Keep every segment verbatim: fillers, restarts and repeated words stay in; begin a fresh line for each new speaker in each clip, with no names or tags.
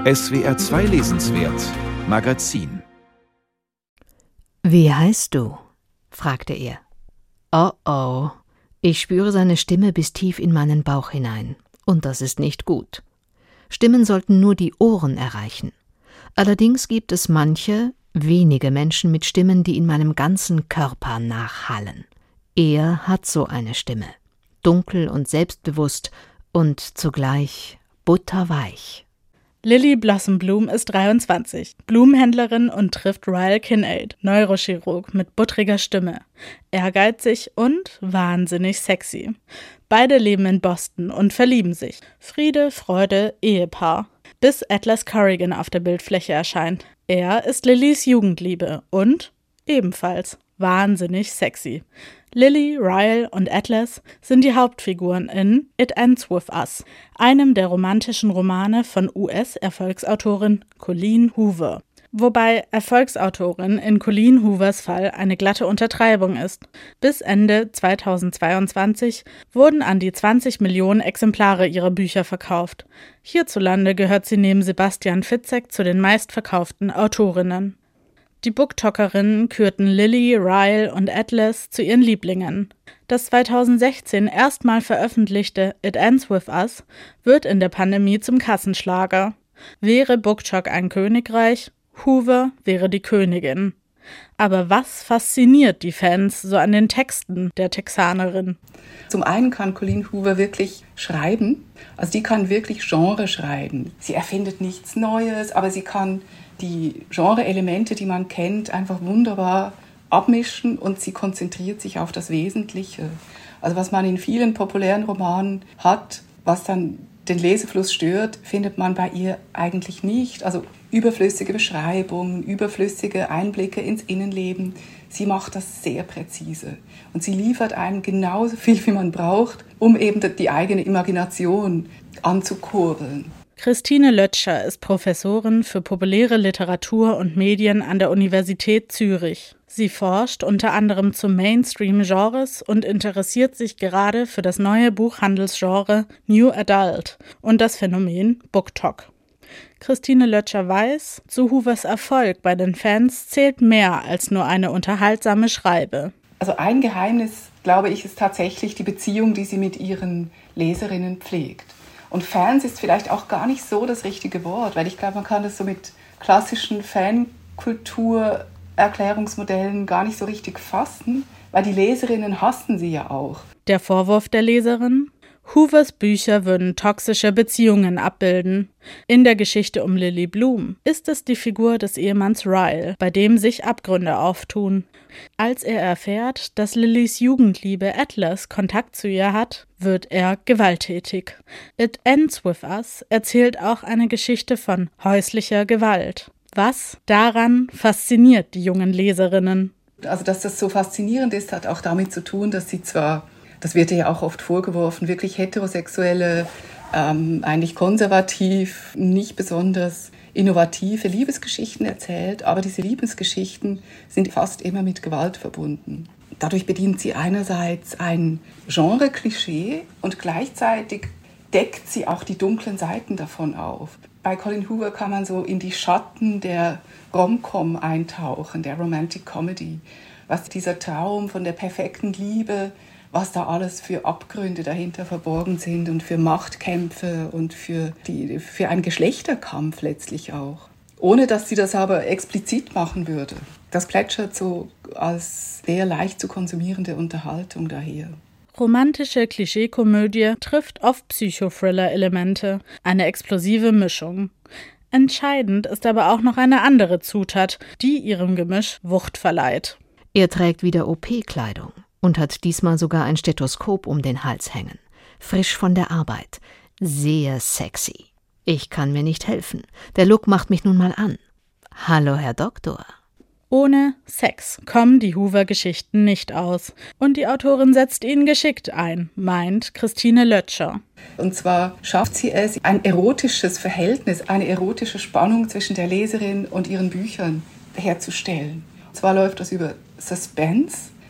S W R zwei Lesenswert Magazin.
»Wie heißt du?« fragte er. Oh oh, ich spüre seine Stimme bis tief in meinen Bauch hinein. Und das ist nicht gut. Stimmen sollten nur die Ohren erreichen. Allerdings gibt es manche, wenige Menschen mit Stimmen, die in meinem ganzen Körper nachhallen. Er hat so eine Stimme. Dunkel und selbstbewusst und zugleich butterweich.
Lily Blossom Bloom ist dreiundzwanzig, Blumenhändlerin und trifft Ryle Kinnaid, Neurochirurg mit buttriger Stimme. Ehrgeizig und wahnsinnig sexy. Beide leben in Boston und verlieben sich. Friede, Freude, Ehepaar. Bis Atlas Corrigan auf der Bildfläche erscheint. Er ist Lillys Jugendliebe und ebenfalls wahnsinnig sexy. Lily, Ryle und Atlas sind die Hauptfiguren in It Ends With Us, einem der romantischen Romane von U S-Erfolgsautorin Colleen Hoover. Wobei Erfolgsautorin in Colleen Hoovers Fall eine glatte Untertreibung ist. Bis Ende zweitausendzweiundzwanzig wurden an die zwanzig Millionen Exemplare ihrer Bücher verkauft. Hierzulande gehört sie neben Sebastian Fitzek zu den meistverkauften Autorinnen. Die Booktalkerinnen kürten Lily, Ryle und Atlas zu ihren Lieblingen. Das zweitausendsechzehn erstmal veröffentlichte It Ends With Us wird in der Pandemie zum Kassenschlager. Wäre BookTok ein Königreich, Hoover wäre die Königin. Aber was fasziniert die Fans so an den Texten der Texanerin?
Zum einen kann Colleen Hoover wirklich schreiben, also die kann wirklich Genre schreiben. Sie erfindet nichts Neues, aber sie kann die Genre-Elemente, die man kennt, einfach wunderbar abmischen und sie konzentriert sich auf das Wesentliche. Also was man in vielen populären Romanen hat, was dann den Lesefluss stört, findet man bei ihr eigentlich nicht. Also überflüssige Beschreibungen, überflüssige Einblicke ins Innenleben. Sie macht das sehr präzise und sie liefert einem genauso viel, wie man braucht, um eben die eigene Imagination anzukurbeln.
Christine Lötscher ist Professorin für populäre Literatur und Medien an der Universität Zürich. Sie forscht unter anderem zu Mainstream-Genres und interessiert sich gerade für das neue Buchhandelsgenre New Adult und das Phänomen BookTok. Christine Lötscher weiß, zu Hoovers Erfolg bei den Fans zählt mehr als nur eine unterhaltsame Schreibe.
Also ein Geheimnis, glaube ich, ist tatsächlich die Beziehung, die sie mit ihren Leserinnen pflegt. Und Fans ist vielleicht auch gar nicht so das richtige Wort, weil ich glaube, man kann das so mit klassischen Fankultur-Erklärungsmodellen gar nicht so richtig fassen, weil die Leserinnen hassen sie ja auch.
Der Vorwurf der Leserin? Hoovers Bücher würden toxische Beziehungen abbilden. In der Geschichte um Lily Bloom ist es die Figur des Ehemanns Ryle, bei dem sich Abgründe auftun. Als er erfährt, dass Lillys Jugendliebe Atlas Kontakt zu ihr hat, wird er gewalttätig. It Ends With Us erzählt auch eine Geschichte von häuslicher Gewalt. Was daran fasziniert die jungen Leserinnen?
Also, dass das so faszinierend ist, hat auch damit zu tun, dass sie zwar, das wird ihr ja auch oft vorgeworfen, wirklich heterosexuelle, ähm, eigentlich konservativ, nicht besonders innovative Liebesgeschichten erzählt, aber diese Liebesgeschichten sind fast immer mit Gewalt verbunden. Dadurch bedient sie einerseits ein Genre-Klischee und gleichzeitig deckt sie auch die dunklen Seiten davon auf. Bei Colleen Hoover kann man so in die Schatten der Rom-Com eintauchen, der Romantic Comedy. Was dieser Traum von der perfekten Liebe, was da alles für Abgründe dahinter verborgen sind und für Machtkämpfe und für, die, für einen Geschlechterkampf letztlich auch. Ohne dass sie das aber explizit machen würde. Das plätschert so als sehr leicht zu konsumierende Unterhaltung daher.
Romantische Klischeekomödie trifft auf Psychothriller-Elemente, eine explosive Mischung. Entscheidend ist aber auch noch eine andere Zutat, die ihrem Gemisch Wucht verleiht.
Er trägt wieder O P-Kleidung und hat diesmal sogar ein Stethoskop um den Hals hängen. Frisch von der Arbeit. Sehr sexy. Ich kann mir nicht helfen. Der Look macht mich nun mal an. Hallo, Herr Doktor.
Ohne Sex kommen die Hoover-Geschichten nicht aus. Und die Autorin setzt ihn geschickt ein, meint Christine Lötscher.
Und zwar schafft sie es, ein erotisches Verhältnis, eine erotische Spannung zwischen der Leserin und ihren Büchern herzustellen. Und zwar läuft das über Suspense,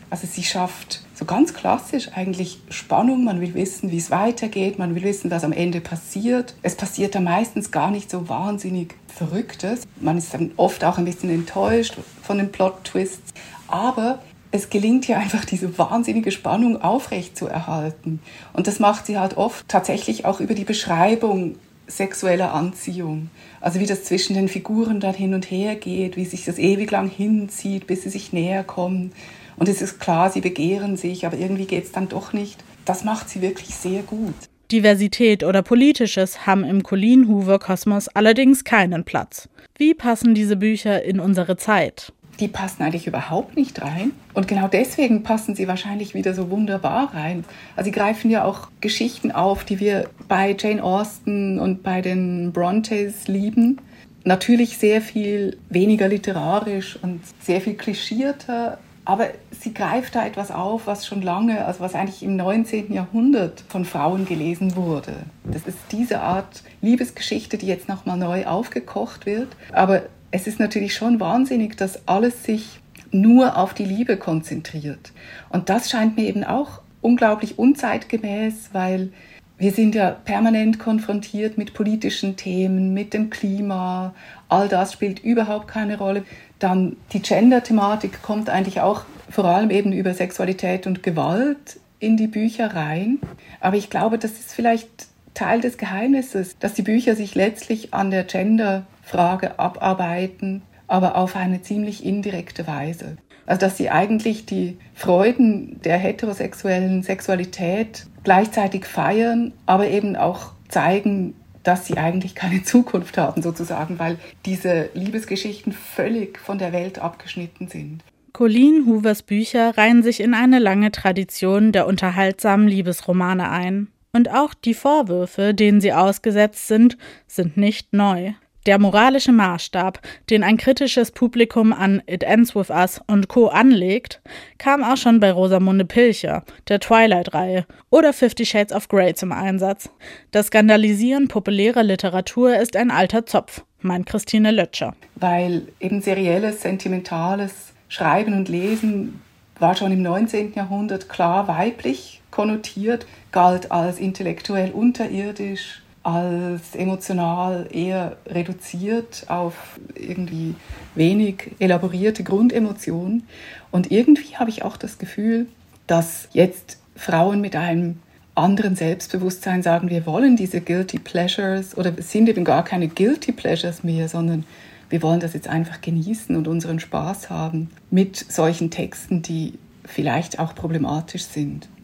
Also sie schafft so ganz klassisch eigentlich Spannung. Man will wissen, wie es weitergeht. Man will wissen, was am Ende passiert. Es passiert da meistens gar nicht so wahnsinnig Verrücktes. Man ist dann oft auch ein bisschen enttäuscht von den Plot-Twists. Aber es gelingt ihr einfach, diese wahnsinnige Spannung aufrecht zu erhalten. Und das macht sie halt oft tatsächlich auch über die Beschreibung sexueller Anziehung. Also wie das zwischen den Figuren dann hin und her geht, wie sich das ewig lang hinzieht, bis sie sich näher kommen. Und es ist klar, sie begehren sich, aber irgendwie geht es dann doch nicht. Das macht sie wirklich sehr gut.
Diversität oder Politisches haben im Colleen Hoover-Kosmos allerdings keinen Platz. Wie passen diese Bücher in unsere Zeit?
Die passen eigentlich überhaupt nicht rein. Und genau deswegen passen sie wahrscheinlich wieder so wunderbar rein. Also sie greifen ja auch Geschichten auf, die wir bei Jane Austen und bei den Brontes lieben. Natürlich sehr viel weniger literarisch und sehr viel klischierter. Aber sie greift da etwas auf, was schon lange, also was eigentlich im neunzehnten Jahrhundert von Frauen gelesen wurde. Das ist diese Art Liebesgeschichte, die jetzt nochmal neu aufgekocht wird. Aber es ist natürlich schon wahnsinnig, dass alles sich nur auf die Liebe konzentriert. Und das scheint mir eben auch unglaublich unzeitgemäß, weil wir sind ja permanent konfrontiert mit politischen Themen, mit dem Klima. All das spielt überhaupt keine Rolle. Dann die Gender-Thematik kommt eigentlich auch vor allem eben über Sexualität und Gewalt in die Bücher rein. Aber ich glaube, das ist vielleicht Teil des Geheimnisses, dass die Bücher sich letztlich an der Gender-Frage abarbeiten, aber auf eine ziemlich indirekte Weise. Also dass sie eigentlich die Freuden der heterosexuellen Sexualität gleichzeitig feiern, aber eben auch zeigen, dass sie eigentlich keine Zukunft haben sozusagen, weil diese Liebesgeschichten völlig von der Welt abgeschnitten sind.
Colleen Hoovers Bücher reihen sich in eine lange Tradition der unterhaltsamen Liebesromane ein. Und auch die Vorwürfe, denen sie ausgesetzt sind, sind nicht neu. Der moralische Maßstab, den ein kritisches Publikum an It Ends With Us und Co. anlegt, kam auch schon bei Rosamunde Pilcher, der Twilight-Reihe oder Fifty Shades of Grey zum Einsatz. Das Skandalisieren populärer Literatur ist ein alter Zopf, meint Christine Lötscher.
Weil eben serielles, sentimentales Schreiben und Lesen war schon im neunzehnten Jahrhundert klar weiblich konnotiert, galt als intellektuell unterirdisch, als emotional eher reduziert auf irgendwie wenig elaborierte Grundemotionen. Und irgendwie habe ich auch das Gefühl, dass jetzt Frauen mit einem anderen Selbstbewusstsein sagen, wir wollen diese Guilty Pleasures, oder es sind eben gar keine Guilty Pleasures mehr, sondern wir wollen das jetzt einfach genießen und unseren Spaß haben mit solchen Texten, die vielleicht auch problematisch sind.